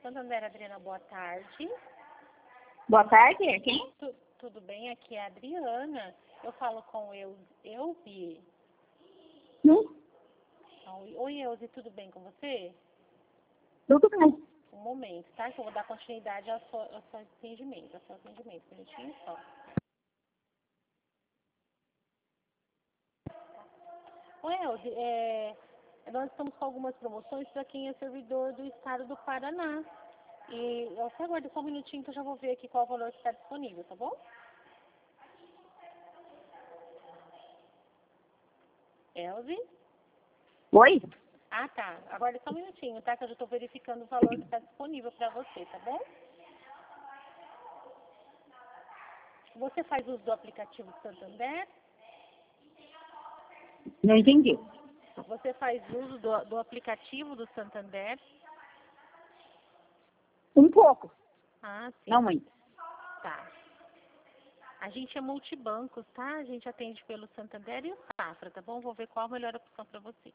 Santander, Adriana, boa tarde. Boa tarde, é quem? Tudo bem? Aqui é a Adriana. Eu falo com Elzi. Oi, Elzi, tudo bem com você? Tudo bem. Um momento, tá? Que eu vou dar continuidade ao seu atendimento. Um minutinho só. Oi, Elzi, nós estamos com algumas promoções para quem é servidor do estado do Paraná. E você aguarda só um minutinho que eu já vou ver aqui qual o valor que está disponível, tá bom? Elzi? Oi? Ah, tá. Aguarda só um minutinho, tá? Que eu já estou verificando o valor que está disponível para você, tá bom? Você faz uso do aplicativo do Santander? Não entendi. Você faz uso do aplicativo do Santander? Um pouco. Ah, sim. Não muito. Tá. A gente é multibancos, tá? A gente atende pelo Santander e o Safra, tá bom? Vou ver qual a melhor opção para você.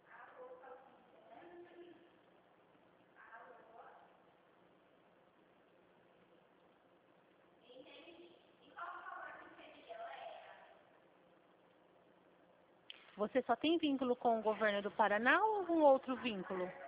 Você só tem vínculo com o governo do Paraná ou algum outro vínculo?